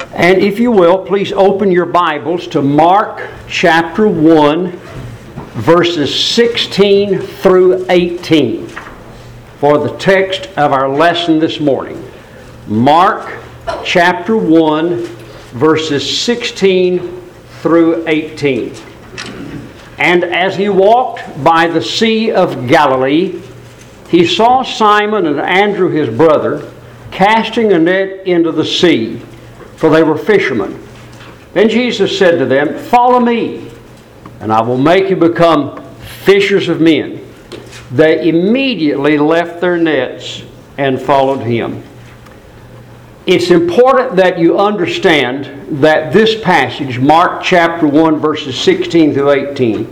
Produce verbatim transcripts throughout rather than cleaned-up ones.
And if you will, please open your Bibles to Mark chapter one, verses sixteen through eighteen for the text of our lesson this morning. Mark chapter one, verses sixteen through eighteen. And as he walked by the Sea of Galilee, he saw Simon and Andrew his brother casting a net into the sea, for they were fishermen. Then Jesus said to them, "Follow me, and I will make you become fishers of men." They immediately left their nets and followed him. It's important that you understand that this passage, Mark chapter one, verses sixteen through eighteen,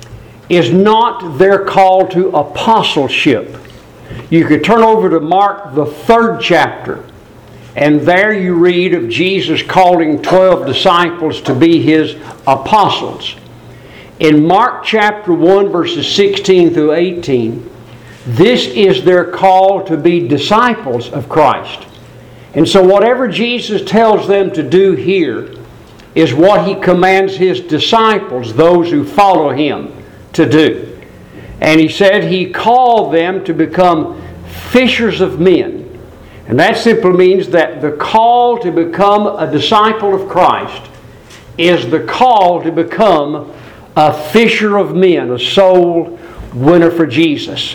is not their call to apostleship. You could turn over to Mark, the third chapter, and there you read of Jesus calling twelve disciples to be his apostles. In Mark chapter one, verses sixteen through eighteen, this is their call to be disciples of Christ. And so whatever Jesus tells them to do here is what he commands his disciples, those who follow him, to do. And he said he called them to become fishers of men. And that simply means that the call to become a disciple of Christ is the call to become a fisher of men, a soul winner for Jesus.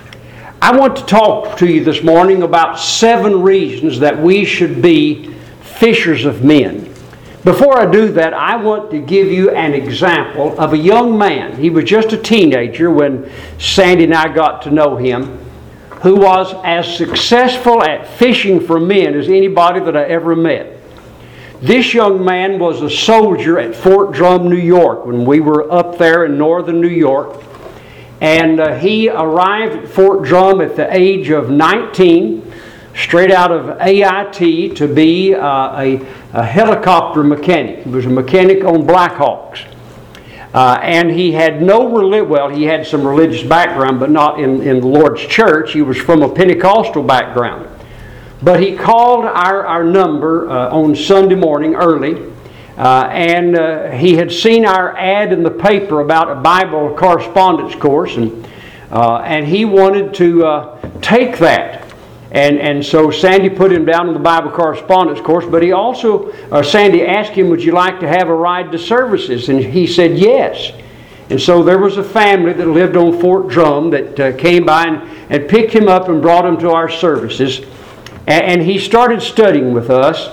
I want to talk to you this morning about seven reasons that we should be fishers of men. Before I do that, I want to give you an example of a young man. He was just a teenager when Sandy and I got to know him, who was as successful at fishing for men as anybody that I ever met. This young man was a soldier at Fort Drum, New York, when we were up there in northern New York. And uh, he arrived at Fort Drum at the age of nineteen, straight out of A I T, to be uh, a, a helicopter mechanic. He was a mechanic on Black Hawks. Uh, and he had no, relig- well, he had some religious background, but not in, in the Lord's church. He was from a Pentecostal background. But he called our, our number uh, on Sunday morning early, uh, and uh, he had seen our ad in the paper about a Bible correspondence course, and, uh, and he wanted to uh, take that. And and so Sandy put him down in the Bible correspondence course, but he also, uh, Sandy asked him, "Would you like to have a ride to services?" And he said yes. And so there was a family that lived on Fort Drum that uh, came by and, and picked him up and brought him to our services. And, and he started studying with us,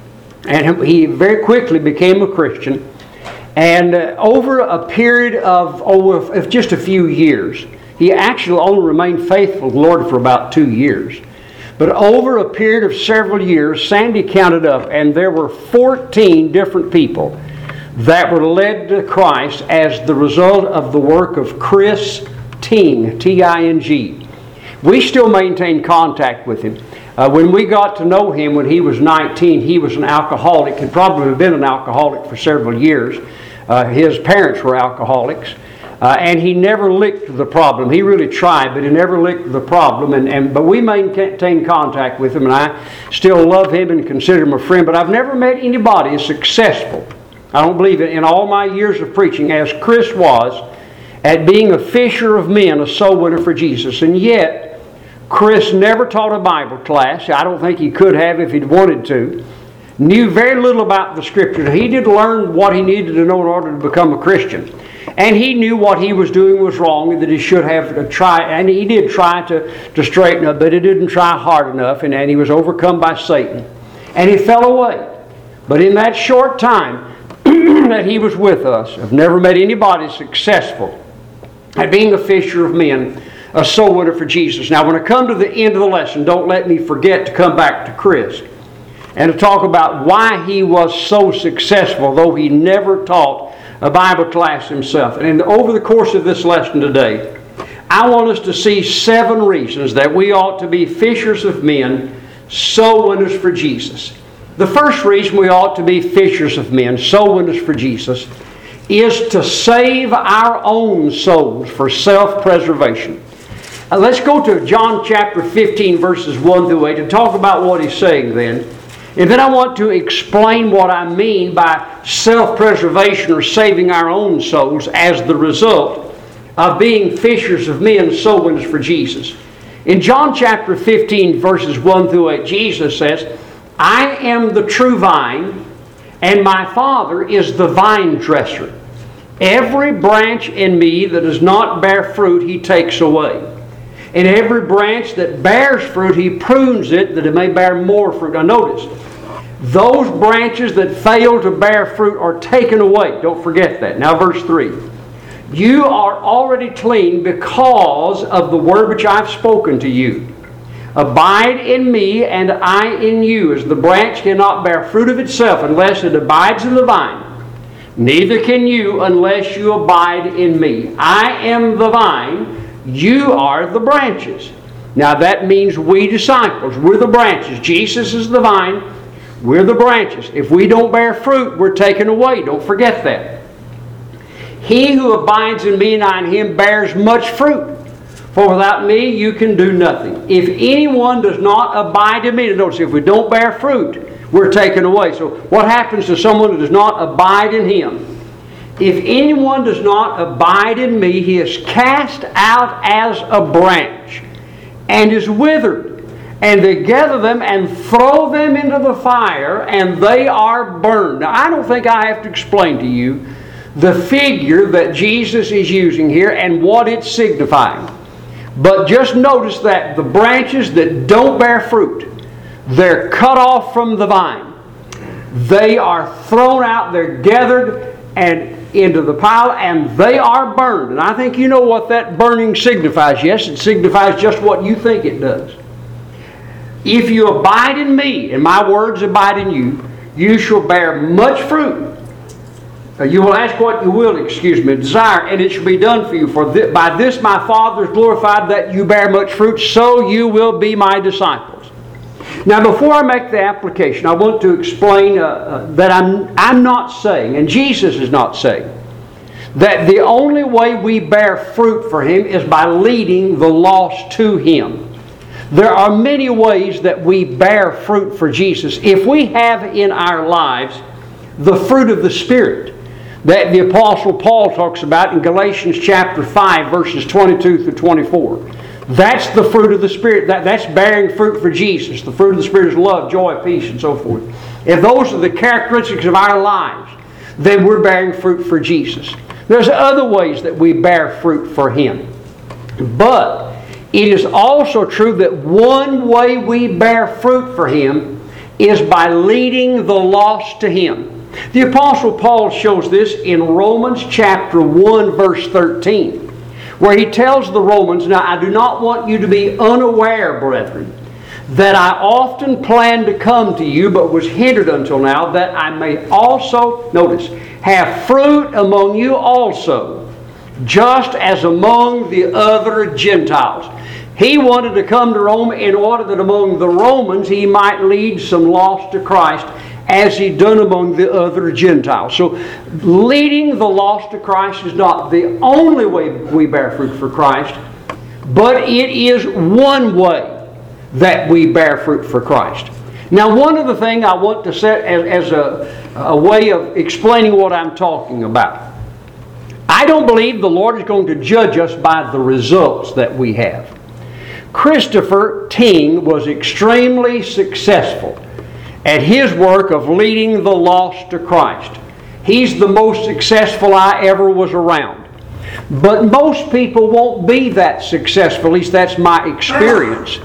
and he very quickly became a Christian. And uh, over a period of, oh, of just a few years, he actually only remained faithful to the Lord for about two years. But over a period of several years, Sandy counted up, and there were fourteen different people that were led to Christ as the result of the work of Chris Ting, T I N G. We still maintain contact with him. Uh, when we got to know him when he was nineteen, he was an alcoholic, had probably been an alcoholic for several years. Uh, his parents were alcoholics. Uh, and he never licked the problem. He really tried, but he never licked the problem. And, and but we maintain contact with him, and I still love him and consider him a friend. But I've never met anybody as successful, I don't believe it, in all my years of preaching, as Chris was at being a fisher of men, a soul winner for Jesus. And yet, Chris never taught a Bible class. I don't think he could have if he'd wanted to. Knew very little about the Scripture. He did learn what he needed to know in order to become a Christian. And he knew what he was doing was wrong and that he should have tried, and he did try to, to straighten up, but he didn't try hard enough, and, and he was overcome by Satan. And he fell away. But in that short time that he was with us, I've never met anybody successful at being a fisher of men, a soul winner for Jesus. Now, when I come to the end of the lesson, don't let me forget to come back to Chris and to talk about why he was so successful, though he never taught a Bible class himself. And over the course of this lesson today, I want us to see seven reasons that we ought to be fishers of men, soul winners for Jesus. The first reason we ought to be fishers of men, soul winners for Jesus, is to save our own souls for self-preservation. Uh, let's go to John chapter fifteen, verses one through eight, and talk about what he's saying then. And then I want to explain what I mean by self-preservation or saving our own souls as the result of being fishers of men, soul winners for Jesus. In John chapter fifteen, verses one through eight, Jesus says, I am the true vine, and my Father is the vine dresser. Every branch in me that does not bear fruit, He takes away. And every branch that bears fruit, He prunes it that it may bear more fruit. Now notice, those branches that fail to bear fruit are taken away. Don't forget that. Now verse three. You are already clean because of the word which I have spoken to you. Abide in me and I in you, as the branch cannot bear fruit of itself unless it abides in the vine. Neither can you unless you abide in me. I am the vine, you are the branches. Now that means we disciples, we're the branches. Jesus is the vine, we're the branches. If we don't bear fruit, we're taken away. Don't forget that. He who abides in me and I in him bears much fruit. For without me you can do nothing. If anyone does not abide in me, notice if we don't bear fruit, we're taken away. So what happens to someone who does not abide in Him? If anyone does not abide in me, he is cast out as a branch and is withered. And they gather them and throw them into the fire, and they are burned. Now, I don't think I have to explain to you the figure that Jesus is using here and what it's signifying. But just notice that the branches that don't bear fruit, they're cut off from the vine. They are thrown out, they're gathered and into the pile, and they are burned. And I think you know what that burning signifies. Yes, it signifies just what you think it does. If you abide in me, and my words abide in you, you shall bear much fruit. You will ask what you will, excuse me, desire, and it shall be done for you. For th- by this my Father is glorified, that you bear much fruit, so you will be my disciples. Now, before I make the application, I want to explain uh, uh, that I'm, I'm not saying, and Jesus is not saying, that the only way we bear fruit for Him is by leading the lost to Him. There are many ways that we bear fruit for Jesus. If we have in our lives the fruit of the Spirit that the Apostle Paul talks about in Galatians chapter five, verses twenty-two through twenty-four. That's the fruit of the Spirit. That, that's bearing fruit for Jesus. The fruit of the Spirit is love, joy, peace, and so forth. If those are the characteristics of our lives, then we're bearing fruit for Jesus. There's other ways that we bear fruit for Him. But it is also true that one way we bear fruit for Him is by leading the lost to Him. The Apostle Paul shows this in Romans chapter one, verse thirteen, where he tells the Romans, now I do not want you to be unaware, brethren, that I often planned to come to you, but was hindered until now, that I may also, notice, have fruit among you also, just as among the other Gentiles. He wanted to come to Rome in order that among the Romans he might lead some lost to Christ, as He done among the other Gentiles. So leading the lost to Christ is not the only way we bear fruit for Christ, but it is one way that we bear fruit for Christ. Now, one of the things I want to set as, as a, a way of explaining what I'm talking about. I don't believe the Lord is going to judge us by the results that we have. Christopher Ting was extremely successful at his work of leading the lost to Christ. He's the most successful I ever was around. But most people won't be that successful, at least that's my experience.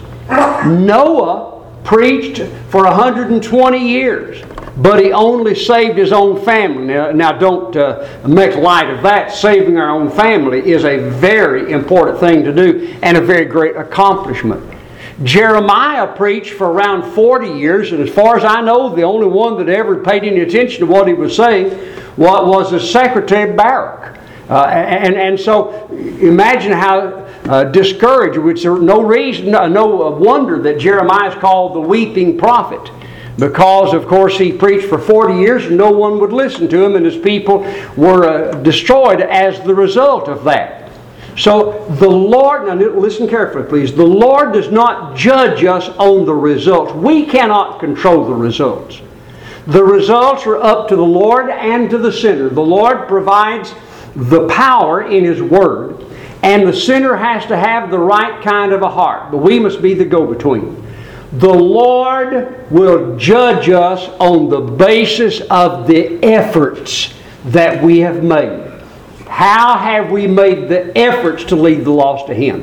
Noah preached for one hundred twenty years, but he only saved his own family. Now, now don't uh, make light of that. Saving our own family is a very important thing to do and a very great accomplishment. Jeremiah preached for around forty years, and as far as I know, the only one that ever paid any attention to what he was saying was his secretary Baruch. Uh, and, and so imagine how uh, discouraged, which there no reason, no, no wonder that Jeremiah is called the weeping prophet. Because, of course, he preached for forty years and no one would listen to him, and his people were uh, destroyed as the result of that. So the Lord, now listen carefully please, the Lord does not judge us on the results. We cannot control the results. The results are up to the Lord and to the sinner. The Lord provides the power in His Word, and the sinner has to have the right kind of a heart. But we must be the go-between. The Lord will judge us on the basis of the efforts that we have made. How have we made the efforts to lead the lost to Him?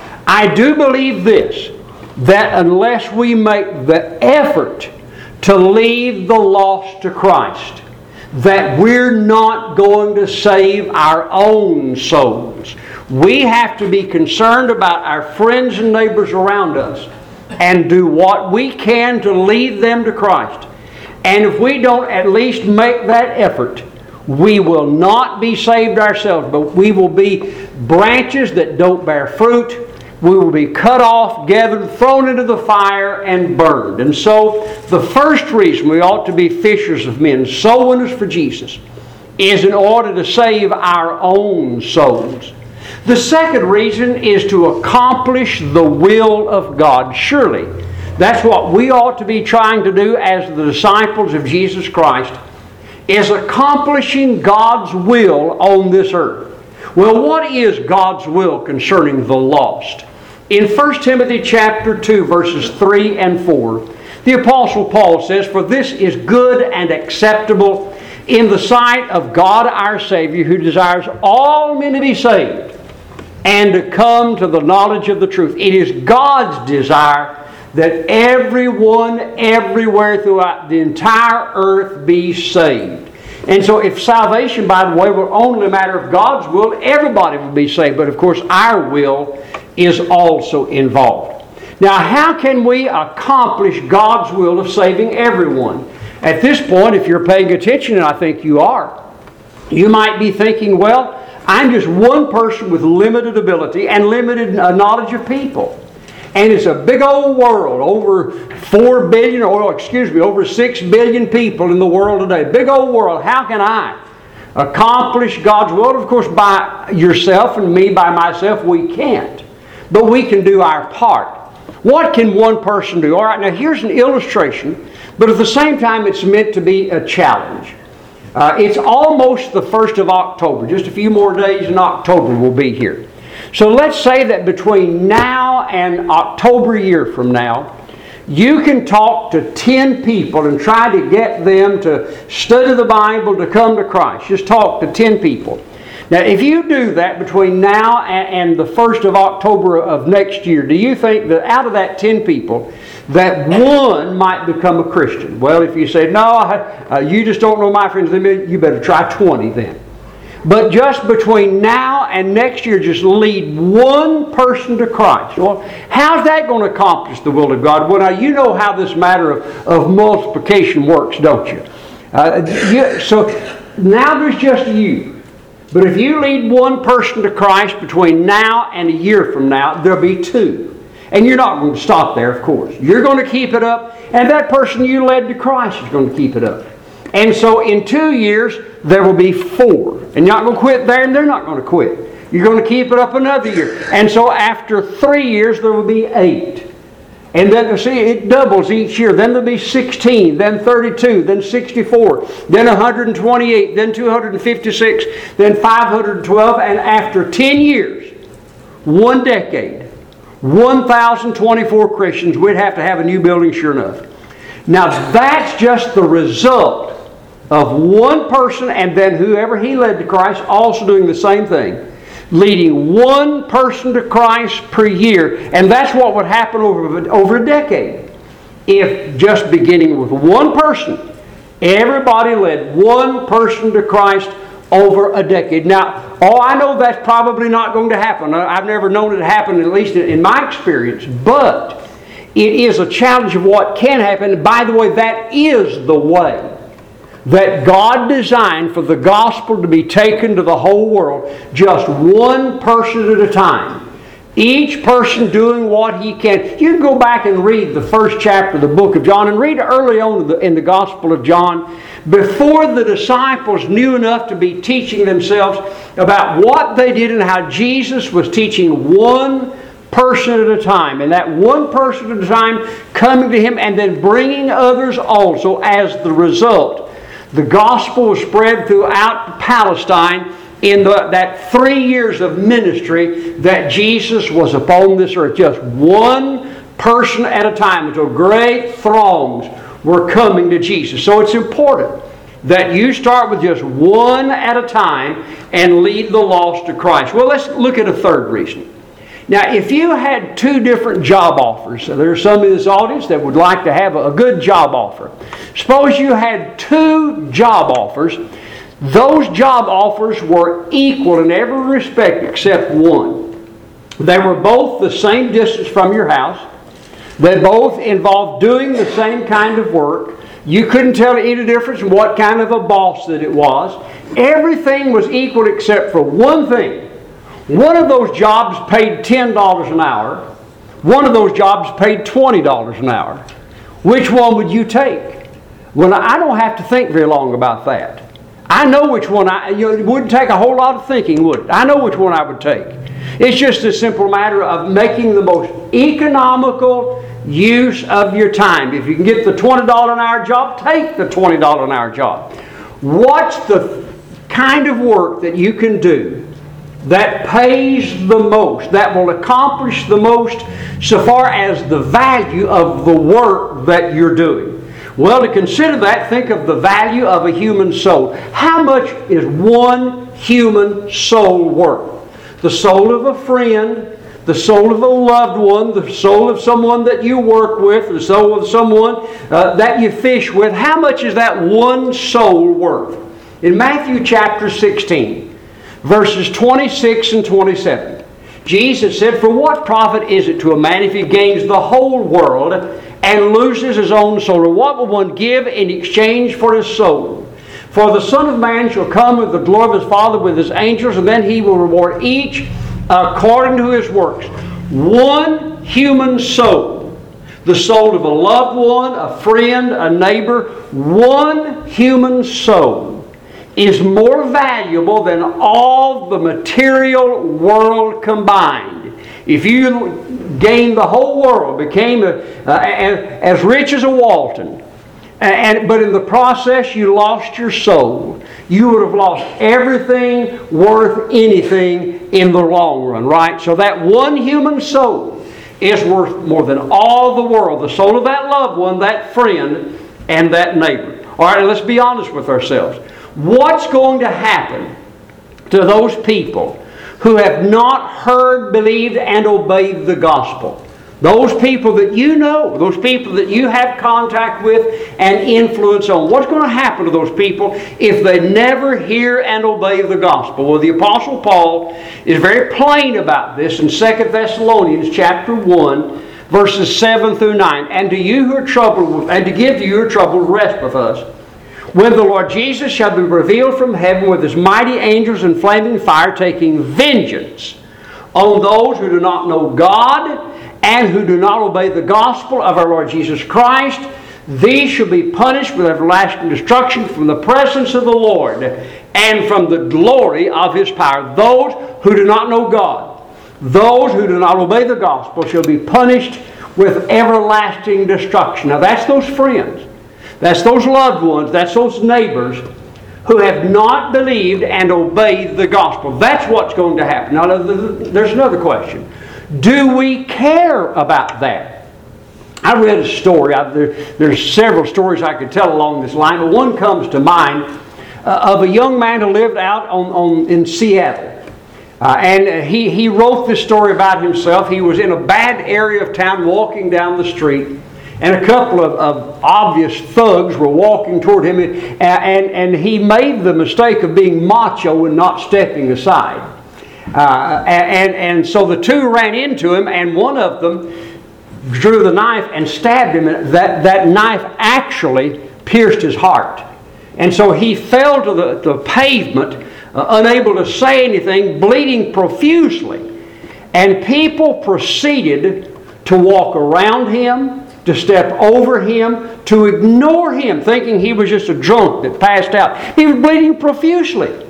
I do believe this, that unless we make the effort to lead the lost to Christ, that we're not going to save our own souls. We have to be concerned about our friends and neighbors around us and do what we can to lead them to Christ. And if we don't at least make that effort, we will not be saved ourselves, but we will be branches that don't bear fruit. We will be cut off, gathered, thrown into the fire, and burned. And so, the first reason we ought to be fishers of men, soul winners for Jesus, is in order to save our own souls. The second reason is to accomplish the will of God. Surely, that's what we ought to be trying to do as the disciples of Jesus Christ, is accomplishing God's will on this earth. Well, what is God's will concerning the lost? In First Timothy chapter two, verses three and four, the Apostle Paul says, "For this is good and acceptable in the sight of God our Savior, who desires all men to be saved and to come to the knowledge of the truth." It is God's desire that everyone, everywhere throughout the entire earth be saved. And so if salvation, by the way, were only a matter of God's will, everybody would be saved. But of course, our will is also involved. Now, how can we accomplish God's will of saving everyone? At this point, if you're paying attention, and I think you are, you might be thinking, well, I'm just one person with limited ability and limited knowledge of people. And it's a big old world, over four billion, or excuse me, over six billion people in the world today. Big old world. How can I accomplish God's will? Of course, by yourself and me, by myself, we can't. But we can do our part. What can one person do? All right, now here's an illustration, but at the same time it's meant to be a challenge. Uh, it's almost the first of October. Just a few more days in October we'll be here. So let's say that between now and October a year from now, you can talk to ten people and try to get them to study the Bible, to come to Christ. Just talk to ten people. Now, if you do that between now and the first of October of next year, do you think that out of that ten people, that one might become a Christian? Well, if you say, no, uh, you just don't know my friends, then you better try twenty then. But just between now and next year, just lead one person to Christ. Well, how's that going to accomplish the will of God? Well, now you know how this matter of, of multiplication works, don't you? Uh, you? So now there's just you. But if you lead one person to Christ between now and a year from now, there'll be two. And you're not going to stop there, of course. You're going to keep it up, and that person you led to Christ is going to keep it up. And so in two years, there will be four. And you're not going to quit there, and they're not going to quit. You're going to keep it up another year. And so after three years, there will be eight. And then, see, it doubles each year. Then there'll be sixteen, then thirty-two, then sixty-four, then one hundred twenty-eight, then two hundred fifty-six, then five hundred twelve. And after ten years, one decade, one thousand twenty-four Christians, we'd have to have a new building sure enough. Now, that's just the result of one person and then whoever he led to Christ also doing the same thing. Leading one person to Christ per year. And that's what would happen over, over a decade. If just beginning with one person, everybody led one person to Christ over a decade. Now, oh, I know that's probably not going to happen. I've never known it to happen, at least in my experience. But it is a challenge of what can happen. And by the way, that is the way that God designed for the gospel to be taken to the whole world, just one person at a time. Each person doing what he can. You can go back and read the first chapter of the book of John and read early on in the, in the Gospel of John before the disciples knew enough to be teaching themselves about what they did and how Jesus was teaching one person at a time, and that one person at a time coming to Him and then bringing others also as the result. The gospel was spread throughout Palestine in the, that three years of ministry that Jesus was upon this earth. Just one person at a time until great throngs were coming to Jesus. So it's important that you start with just one at a time and lead the lost to Christ. Well, let's look at a third reason. Now, if you had two different job offers, so there are some in this audience that would like to have a good job offer. Suppose you had two job offers. Those job offers were equal in every respect except one. They were both the same distance from your house. They both involved doing the same kind of work. You couldn't tell any difference in what kind of a boss that it was. Everything was equal except for one thing. One of those jobs paid ten dollars an hour. One of those jobs paid twenty dollars an hour. Which one would you take? Well, I don't have to think very long about that. I know which one I, you know, it wouldn't take a whole lot of thinking, would it? I know which one I would take. It's just a simple matter of making the most economical use of your time. If you can get the twenty dollars an hour job, take the twenty dollars an hour job. What's the kind of work that you can do that pays the most, that will accomplish the most so far as the value of the work that you're doing? Well, to consider that, think of the value of a human soul. How much is one human soul worth? The soul of a friend, the soul of a loved one, the soul of someone that you work with, the soul of someone uh, that you fish with. How much is that one soul worth? In Matthew chapter sixteen, verses twenty-six and twenty-seven, Jesus said, "For what profit is it to a man if he gains the whole world and loses his own soul? Or what will one give in exchange for his soul? For the Son of Man shall come with the glory of his Father with his angels, and then he will reward each according to his works." One human soul, the soul of a loved one, a friend, a neighbor, one human soul is more valuable than all the material world combined. If you gained the whole world, became a, uh, as rich as a Walton, and, but in the process you lost your soul, you would have lost everything worth anything in the long run, right? So that one human soul is worth more than all the world. The soul of that loved one, that friend, and that neighbor. All right, let's be honest with ourselves. What's going to happen to those people who have not heard, believed, and obeyed the gospel? Those people that you know, those people that you have contact with and influence on. What's going to happen to those people if they never hear and obey the gospel? Well, the Apostle Paul is very plain about this in Second Thessalonians chapter one, verses seven through nine. "And to you who are troubled, with, and to give to you who are troubled, rest with us, when the Lord Jesus shall be revealed from heaven with his mighty angels in flaming fire, taking vengeance on those who do not know God and who do not obey the gospel of our Lord Jesus Christ. These shall be punished with everlasting destruction from the presence of the Lord and from the glory of his power." Those who do not know God, those who do not obey the gospel shall be punished with everlasting destruction. Now that's those friends. That's those loved ones, that's those neighbors who have not believed and obeyed the gospel. That's what's going to happen. Now, there's another question. Do we care about that? I read a story. I, there, there's several stories I could tell along this line, but one comes to mind uh, of a young man who lived out on, on in Seattle. Uh, and he, he wrote this story about himself. He was in a bad area of town walking down the street, and a couple of, of obvious thugs were walking toward him, and, and, and he made the mistake of being macho and not stepping aside. Uh, and, and so the two ran into him, and one of them drew the knife and stabbed him. And that, that knife actually pierced his heart. And so he fell to the, the pavement, uh, unable to say anything, bleeding profusely. And people proceeded to walk around him, to step over him, to ignore him, thinking he was just a drunk that passed out. He was bleeding profusely.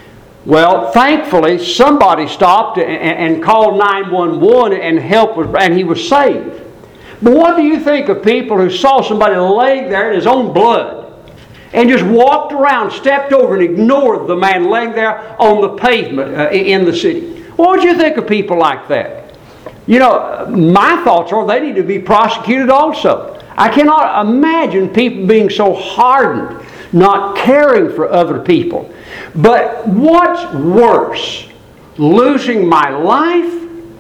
Well, thankfully, somebody stopped and, and called nine one one, and help was, and he was saved. But what do you think of people who saw somebody laying there in his own blood and just walked around, stepped over, and ignored the man laying there on the pavement uh, in the city? What would you think of people like that? You know, my thoughts are they need to be prosecuted also. I cannot imagine people being so hardened, not caring for other people. But what's worse, losing my life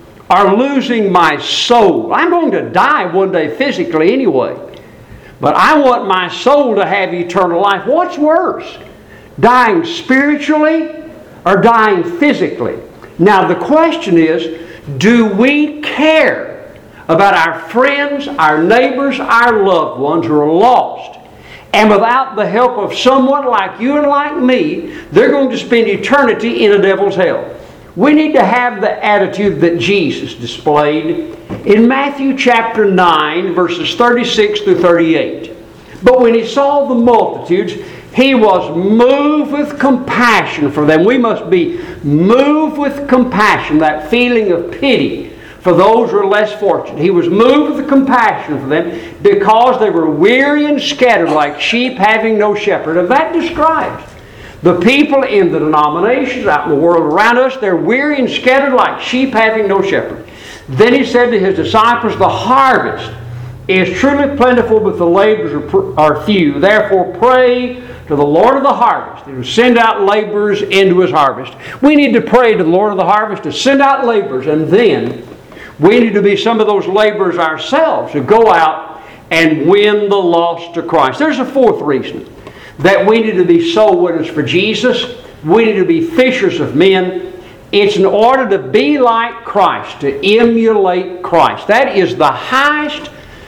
or losing my soul? I'm going to die one day physically anyway, but I want my soul to have eternal life. What's worse, dying spiritually or dying physically? Now the question is, do we care about our friends, our neighbors, our loved ones who are lost? And without the help of someone like you and like me, they're going to spend eternity in a devil's hell. We need to have the attitude that Jesus displayed in Matthew chapter nine, verses thirty-six through thirty-eight. But when he saw the multitudes, he was moved with compassion for them. We must be moved with compassion, that feeling of pity for those who are less fortunate. He was moved with compassion for them because they were weary and scattered like sheep having no shepherd. And that describes the people in the denominations out in the world around us. They're weary and scattered like sheep having no shepherd. Then he said to his disciples, the harvest is truly plentiful, but the laborers are few. Therefore pray to the Lord of the harvest to send out laborers into his harvest. We need to pray to the Lord of the harvest to send out laborers, and then we need to be some of those laborers ourselves who go out and win the lost to Christ. There's a fourth reason that we need to be soul winners for Jesus. We need to be fishers of men. It's in order to be like Christ, to emulate Christ. That is the highest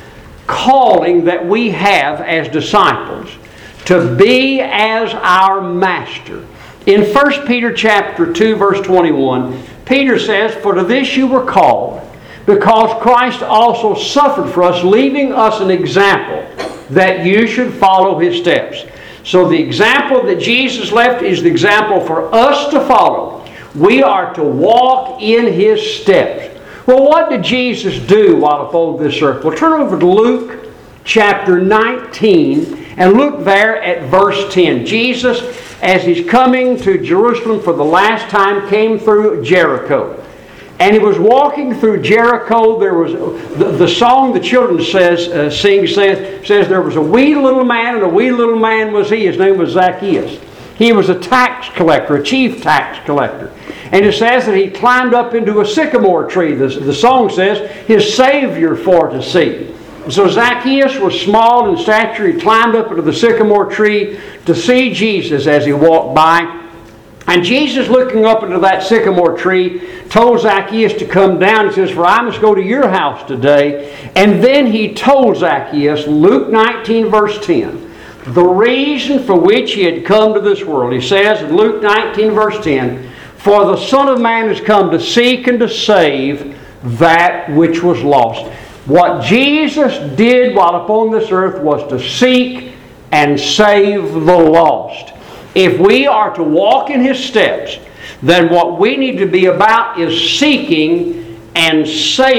calling that we have as disciples, to be as our Master. In First Peter chapter two, verse twenty-one, Peter says, for to this you were called, because Christ also suffered for us, leaving us an example that you should follow his steps. So the example that Jesus left is the example for us to follow. We are to walk in his steps. Well, what did Jesus do while upon this earth? Well, turn over to Luke chapter nineteen and look there at verse ten. Jesus, as he's coming to Jerusalem for the last time, came through Jericho. And he was walking through Jericho. There was the, the song the children says uh, sing says says there was a wee little man, and a wee little man was he. His name was Zacchaeus. He was a tax collector, a chief tax collector. And it says that he climbed up into a sycamore tree. The, the song says his Savior for to see. So Zacchaeus was small in stature. He climbed up into the sycamore tree to see Jesus as he walked by. And Jesus, looking up into that sycamore tree, told Zacchaeus to come down. He says, for I must go to your house today. And then he told Zacchaeus, Luke nineteen, verse ten, the reason for which he had come to this world. He says in Luke nineteen, verse ten, for the Son of Man has come to seek and to save that which was lost. What Jesus did while upon this earth was to seek and save the lost. If we are to walk in his steps, then what we need to be about is seeking and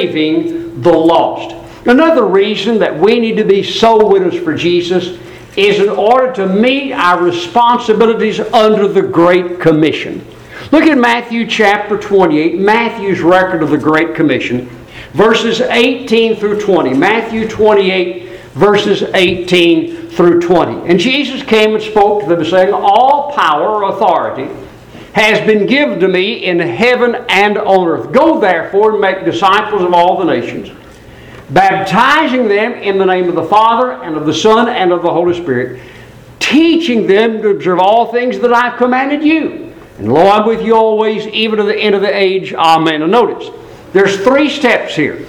saving the lost. Another reason that we need to be soul winners for Jesus is in order to meet our responsibilities under the Great Commission. Look at Matthew chapter twenty-eight, Matthew's record of the Great Commission, verses eighteen through twenty. Matthew twenty-eight, verses eighteen through twenty. And Jesus came and spoke to them, saying, all power or authority has been given to me in heaven and on earth. Go therefore and make disciples of all the nations, baptizing them in the name of the Father and of the Son and of the Holy Spirit, teaching them to observe all things that I've commanded you. And lo, I'm with you always, even to the end of the age. Amen. And notice, there's three steps here.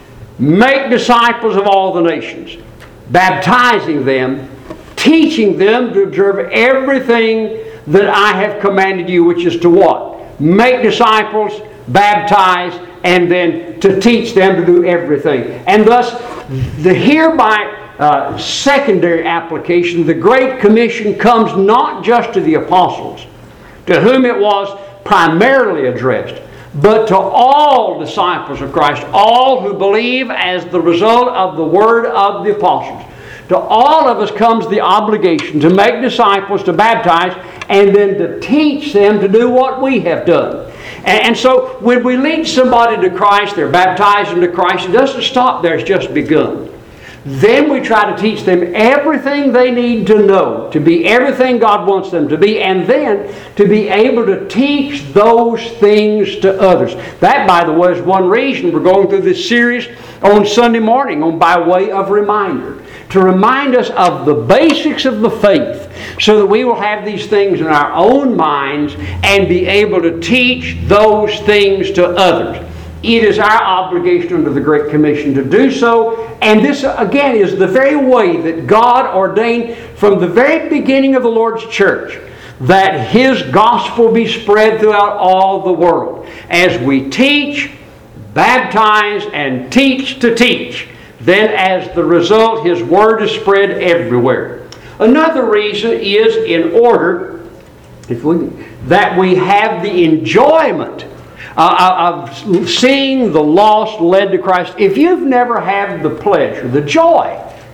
Make disciples of all the nations, baptizing them, teaching them to observe everything that I have commanded you, which is to what? Make disciples, baptize, and then to teach them to do everything. And thus, the hereby uh, secondary application, the Great Commission, comes not just to the apostles, to whom it was primarily addressed, but to all disciples of Christ, all who believe as the result of the word of the apostles. To all of us comes the obligation to make disciples, to baptize, and then to teach them to do what we have done. And, and so when we lead somebody to Christ, they're baptized into Christ, it doesn't stop there, it's just begun. Then we try to teach them everything they need to know, to be everything God wants them to be, and then to be able to teach those things to others. That, by the way, is one reason we're going through this series on Sunday morning on by way of reminder. To remind us of the basics of the faith so that we will have these things in our own minds and be able to teach those things to others. It is our obligation under the Great Commission to do so. And this, again, is the very way that God ordained from the very beginning of the Lord's church that His gospel be spread throughout all the world. As we teach, baptize, and teach to teach, then as the result, His word is spread everywhere. Another reason is in order if we, that we have the enjoyment Uh, of seeing the lost led to Christ. If you've never had the pleasure, the joy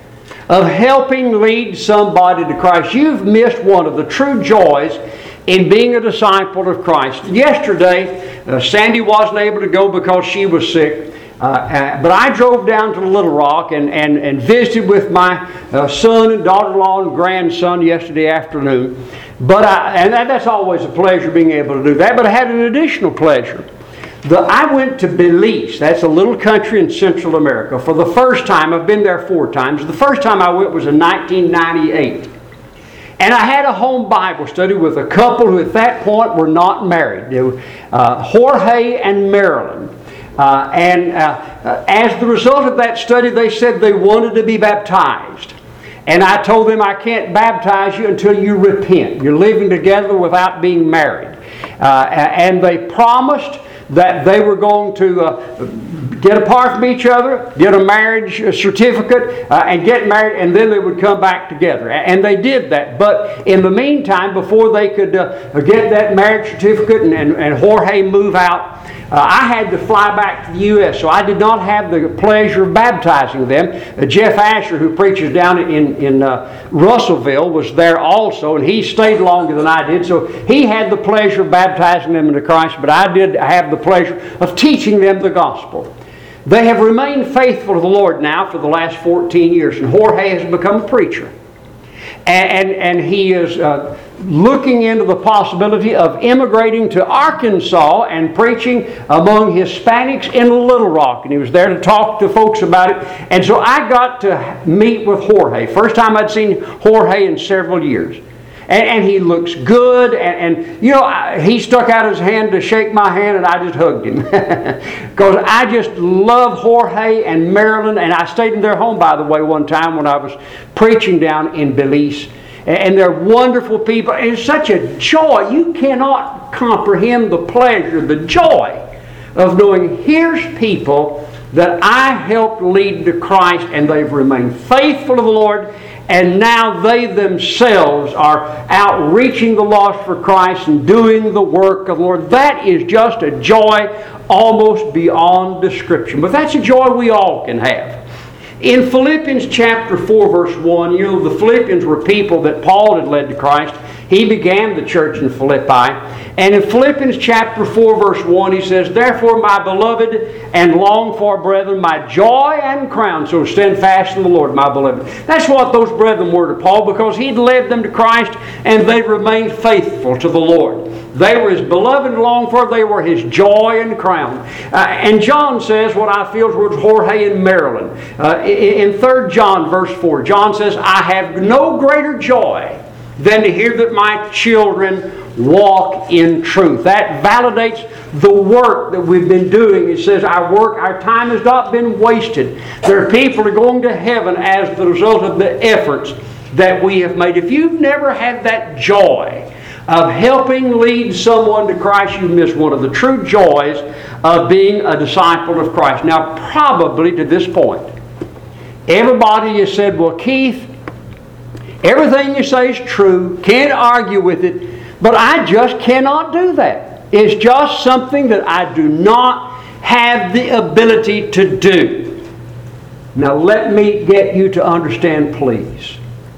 of helping lead somebody to Christ, you've missed one of the true joys in being a disciple of Christ. Yesterday, uh, Sandy wasn't able to go because she was sick. Uh, uh, but I drove down to Little Rock and, and, and visited with my uh, son and daughter-in-law and grandson yesterday afternoon. But I, and that, that's always a pleasure being able to do that. But I had an additional pleasure. The, I went to Belize. That's a little country in Central America. For the first time, I've been there four times. The first time I went was in nineteen ninety-eight. And I had a home Bible study with a couple who at that point were not married. They were, uh, Jorge and Marilyn. Uh, and uh, uh, as the result of that study, they said they wanted to be baptized. And I told them, I can't baptize you until you repent. You're living together without being married. Uh, and they promised that they were going to uh, get apart from each other, get a marriage certificate, uh, and get married, and then they would come back together. And they did that. But in the meantime, before they could uh, get that marriage certificate and, and, and Jorge move out, Uh, I had to fly back to the U S, so I did not have the pleasure of baptizing them. Uh, Jeff Asher, who preaches down in, in uh, Russellville, was there also, and he stayed longer than I did, so he had the pleasure of baptizing them into Christ, but I did have the pleasure of teaching them the gospel. They have remained faithful to the Lord now for the last fourteen years, and Jorge has become a preacher. And, and, and he is uh, looking into the possibility of immigrating to Arkansas and preaching among Hispanics in Little Rock. And he was there to talk to folks about it. And so I got to meet with Jorge. First time I'd seen Jorge in several years. And, and he looks good. And, and you know, I, he stuck out his hand to shake my hand, and I just hugged him. Because I just love Jorge and Marilyn. And I stayed in their home, by the way, one time when I was preaching down in Belize. And they're wonderful people. And it's such a joy. You cannot comprehend the pleasure, the joy of knowing here's people that I helped lead to Christ, and they've remained faithful to the Lord. And now they themselves are outreaching the lost for Christ and doing the work of the Lord. That is just a joy almost beyond description. But that's a joy we all can have. In Philippians chapter four, verse one, you know, the Philippians were people that Paul had led to Christ. He began the church in Philippi. And in Philippians chapter four, verse one, he says, "Therefore, my beloved and longed for brethren, my joy and crown, so stand fast in the Lord, my beloved." That's what those brethren were to Paul, because he'd led them to Christ and they remained faithful to the Lord. They were his beloved and longed for. They were his joy and crown. Uh, and John says what I feel towards Jorge and Marilyn. Uh, in, in Third John verse four, John says, "I have no greater joy than to hear that my children walk in truth." That validates the work that we've been doing. It says our work, our time has not been wasted. There are people who are going to heaven as the result of the efforts that we have made. If you've never had that joy of helping lead someone to Christ, you miss one of the true joys of being a disciple of Christ. Now, probably to this point, everybody has said, well, Keith, everything you say is true, can't argue with it, but I just cannot do that. It's just something that I do not have the ability to do. Now, let me get you to understand, please.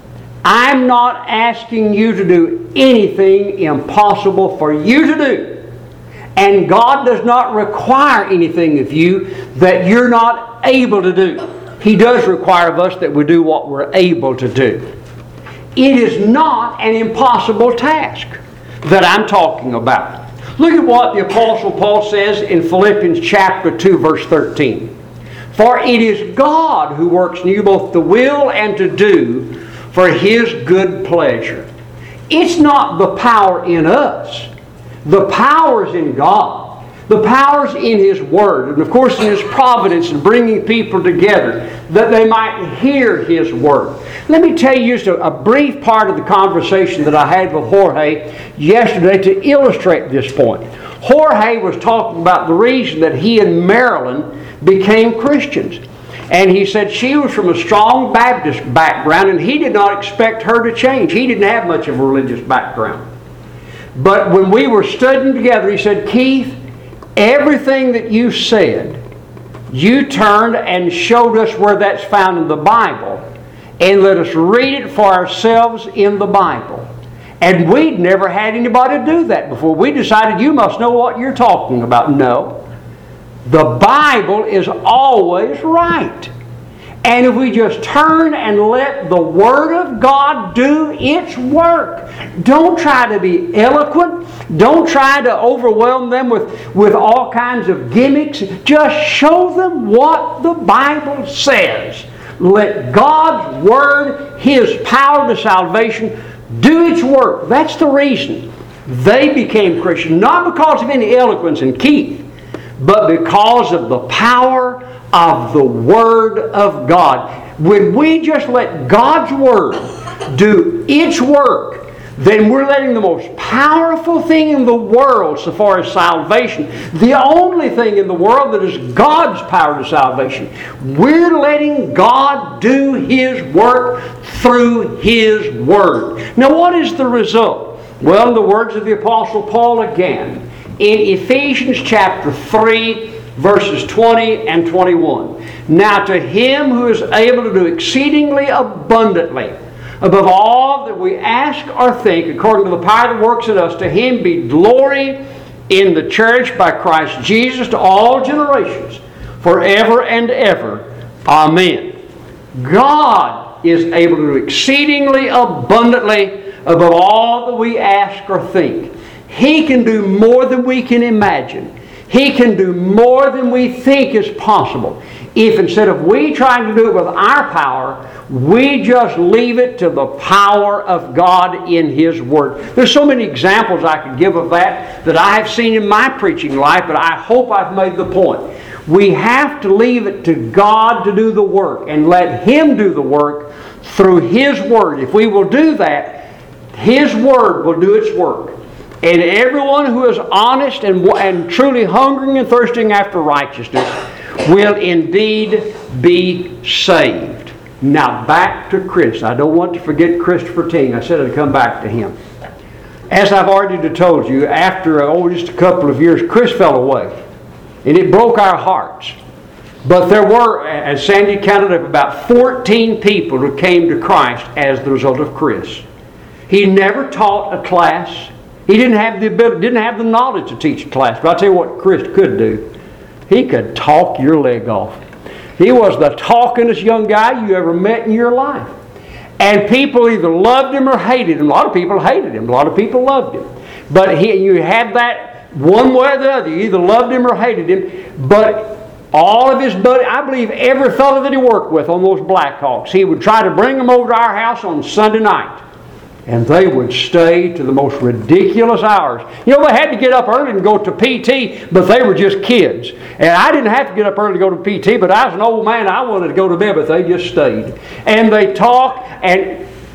I'm not asking you to do anything impossible for you to do. And God does not require anything of you that you're not able to do. He does require of us that we do what we're able to do. It is not an impossible task that I'm talking about. Look at what the Apostle Paul says in Philippians chapter two, verse thirteen. For it is God who works in you both to will and to do for His good pleasure. It's not the power in us. The power is in God. The power is in His Word. And of course in His providence in bringing people together that they might hear His Word. Let me tell you just a, a brief part of the conversation that I had with Jorge yesterday to illustrate this point. Jorge was talking about the reason that he and Marilyn became Christians. And he said she was from a strong Baptist background and he did not expect her to change. He didn't have much of a religious background. But when we were studying together, he said, Keith, everything that you said, you turned and showed us where that's found in the Bible and let us read it for ourselves in the Bible. And we'd never had anybody do that before. We decided you must know what you're talking about. No. The Bible is always right. And if we just turn and let the Word of God do its work, don't try to be eloquent, don't try to overwhelm them with, with all kinds of gimmicks, just show them what the Bible says. Let God's Word, His power to salvation, do its work. That's the reason they became Christians. Not because of any eloquence in Keith, but because of the power of the Word of God. When we just let God's Word do its work, then we're letting the most powerful thing in the world so far as salvation, the only thing in the world that is God's power to salvation, we're letting God do His work through His Word. Now what is the result? Well, in the words of the Apostle Paul again, in Ephesians chapter three, verses twenty and twenty-one. Now to Him who is able to do exceedingly abundantly, above all that we ask or think, according to the power that works in us, to Him be glory in the church by Christ Jesus to all generations, forever and ever. Amen. God is able to do exceedingly abundantly above all that we ask or think. He can do more than we can imagine. He can do more than we think is possible. If instead of we trying to do it with our power, we just leave it to the power of God in His Word. There's so many examples I could give of that that I have seen in my preaching life, but I hope I've made the point. We have to leave it to God to do the work and let Him do the work through His Word. If we will do that, His Word will do its work. And everyone who is honest and, and truly hungering and thirsting after righteousness will indeed be saved. Now back to Chris. I don't want to forget Christopher Ting. I said I'd come back to him. As I've already told you, after oh, just a couple of years, Chris fell away. And it broke our hearts. But there were, as Sandy counted up, about fourteen people who came to Christ as the result of Chris. He never taught a class. He didn't have the ability, didn't have the knowledge to teach a class. But I'll tell you what Chris could do. He could talk your leg off. He was the talkingest young guy you ever met in your life. And people either loved him or hated him. A lot of people hated him. A lot of people loved him. But he, you had that one way or the other. You either loved him or hated him. But all of his buddies, I believe every fellow that he worked with on those Blackhawks, he would try to bring them over to our house on Sunday night. And they would stay to the most ridiculous hours. You know, they had to get up early and go to P T, but they were just kids. And I didn't have to get up early to go to P T, but I was an old man. I wanted to go to bed, but they just stayed. And they talked, and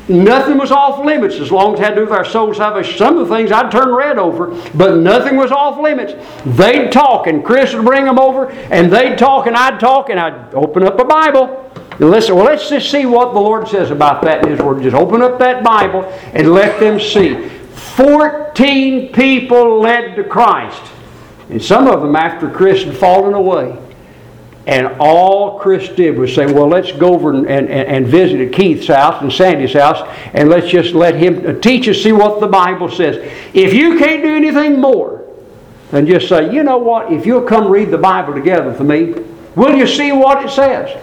Nothing was off limits as long as it had to do with our soul salvation. Some of the things I'd turn red over, but nothing was off limits. They'd talk, and Chris would bring them over, and they'd talk, and I'd talk, and I'd open up a Bible. And listen, well, let's just see what the Lord says about that in His Word. Just open up that Bible and let them see. Fourteen people led to Christ. And some of them after Chris had fallen away. And all Chris did was say, well, let's go over and, and, and visit at Keith's house and Sandy's house, and let's just let him teach us, see what the Bible says. If you can't do anything more, then just say, you know what, if you'll come read the Bible together with me, will you see what it says?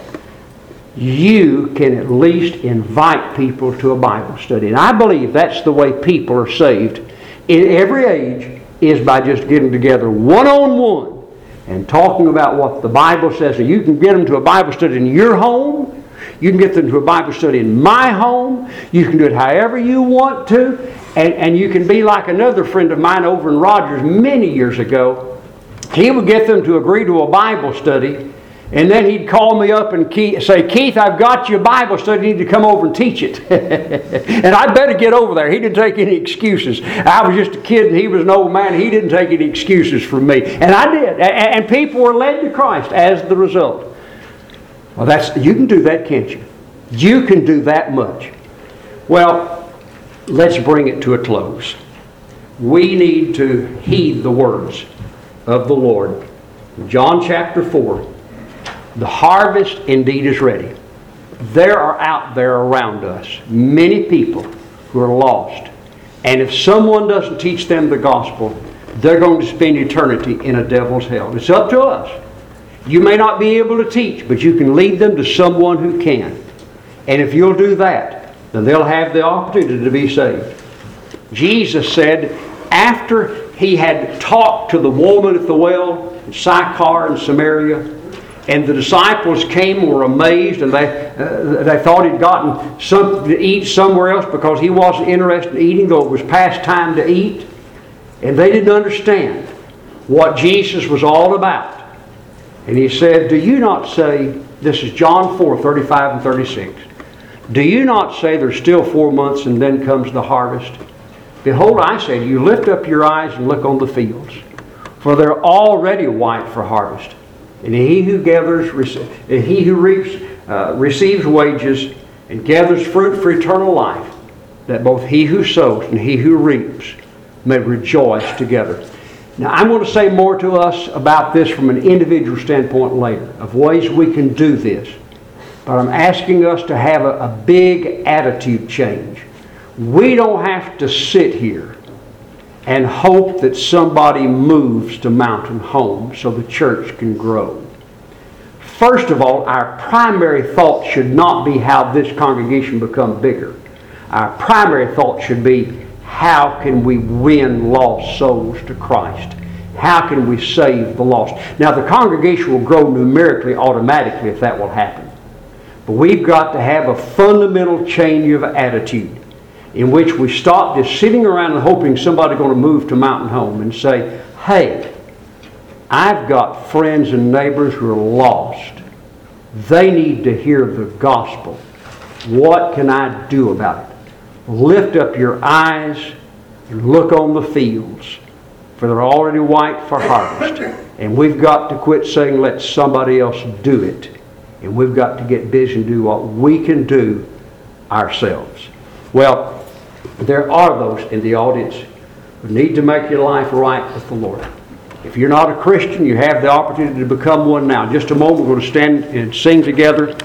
You can at least invite people to a Bible study. And I believe that's the way people are saved in every age, is by just getting together one-on-one and talking about what the Bible says. And you can get them to a Bible study in your home. You can get them to a Bible study in my home. You can do it however you want to. And, and you can be like another friend of mine over in Rogers many years ago. He would get them to agree to a Bible study. And then he'd call me up and Keith, say, Keith, I've got you a Bible study. You need to come over and teach it. And I'd better get over there. He didn't take any excuses. I was just a kid and he was an old man. He didn't take any excuses from me. And I did. And people were led to Christ as the result. Well, that's you can do that, can't you? You can do that much. Well, let's bring it to a close. We need to heed the words of the Lord. John chapter four. The harvest indeed is ready. There are out there around us many people who are lost. And if someone doesn't teach them the gospel, they're going to spend eternity in a devil's hell. It's up to us. You may not be able to teach, but you can lead them to someone who can. And if you'll do that, then they'll have the opportunity to be saved. Jesus said, after He had talked to the woman at the well in Sychar and Samaria, and the disciples came and were amazed, and they uh, they thought He'd gotten something to eat somewhere else because He wasn't interested in eating, though it was past time to eat. And they didn't understand what Jesus was all about. And He said, do you not say, this is John four, thirty-five and thirty-six, do you not say there's still four months and then comes the harvest? Behold, I say to you, lift up your eyes and look on the fields, for they're already white for harvest. And he who gathers, he who reaps, uh, receives wages and gathers fruit for eternal life, that both he who sows and he who reaps may rejoice together. Now, I'm going to say more to us about this from an individual standpoint later, of ways we can do this. But I'm asking us to have a, a big attitude change. We don't have to sit here and hope that somebody moves to Mountain Home so the church can grow. First of all, our primary thought should not be how this congregation become bigger. Our primary thought should be, how can we win lost souls to Christ? How can we save the lost? Now, the congregation will grow numerically automatically if that will happen. But we've got to have a fundamental change of attitude, in which we stop just sitting around and hoping somebody's going to move to Mountain Home, and say, hey, I've got friends and neighbors who are lost. They need to hear the gospel. What can I do about it? Lift up your eyes and look on the fields, for they're already white for harvest. And we've got to quit saying, let somebody else do it. And we've got to get busy and do what we can do ourselves. Well, there are those in the audience who need to make your life right with the Lord. If you're not a Christian, you have the opportunity to become one now. In just a moment, we're going to stand and sing together.